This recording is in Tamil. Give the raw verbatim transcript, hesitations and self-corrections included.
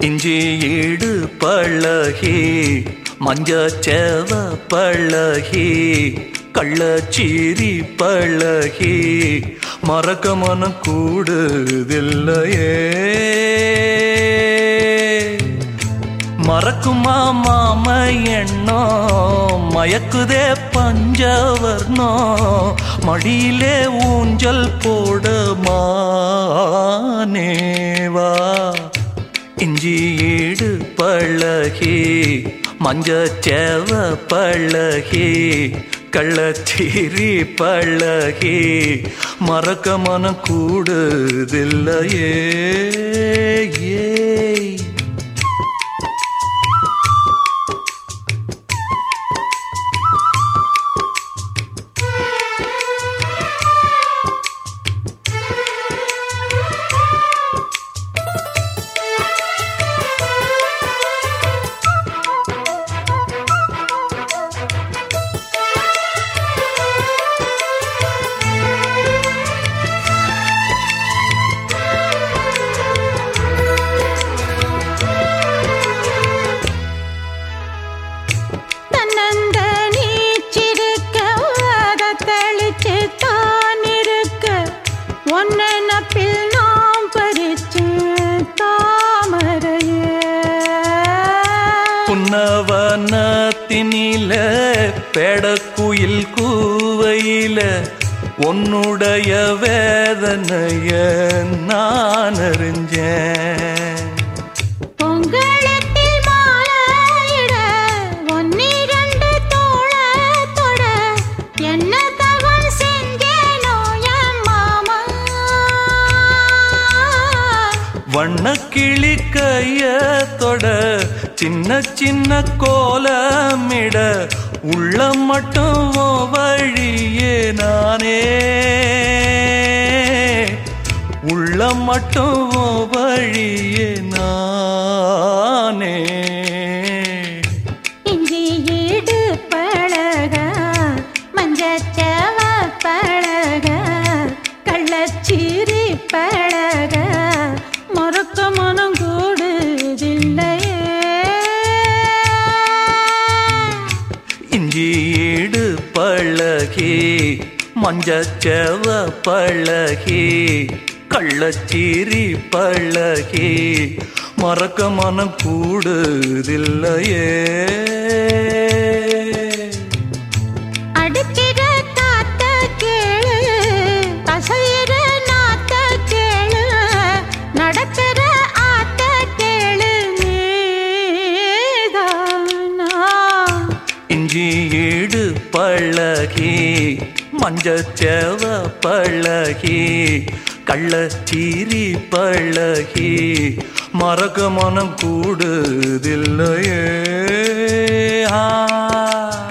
இஞ்சி ஈடு பழகி மஞ்சச்சேவ பழகி கள்ளச்சீரி பழகி மறக்க மனம் கூடுதில்லையே. மறக்குமா மாம எண்ணோ மயக்குதே பஞ்சவர்ணோ மடியிலே ஊஞ்சல் போட மானேவா. இஞ்சி ஈடு பழகி மஞ்சச்சேவ பழகி கள்ளச்சீரி பழகி மறக்க மனம் கூடுதில்லையே. புன்னவனத்தினில பெடக்குயில் கூவையில உன்னுடைய வேதனைய நான் அறிஞ்சேன். பொங்கலத்தில் மாலையிட ஒன்னிரண்டு தோள தொட என்ன தவம் செஞ்சேனோ என் மாமா. வண்ணக்கிளி கைய தொட சின்ன சின்ன கோலமிட உள்ள மட்டும் வழியே நானே உள்ள மட்டும் வழியே நானே. இஞ்சி ஈடு பழக மஞ்சச்சேவ பழக கள்ளச்சீரி பழக மறக்க மனம் கூடுதில்லையே. இஞ்சி ஈடு பழகி மஞ்சச்சேவ பழகி கள்ளச்சீரி பழகி மறக்க மனம் கூடுதில்லையே. அடிக்கிற காத்த கேளு கசையிற நாத்த கேளு நடக்கிற ஆத்த கேளு நீதானா. இஞ்சி ஈடு பழகி மஞ்சச்சேவ பழகி கள்ளச்சீரி பழகி மறக்க மனம் கூடுதில்லையே.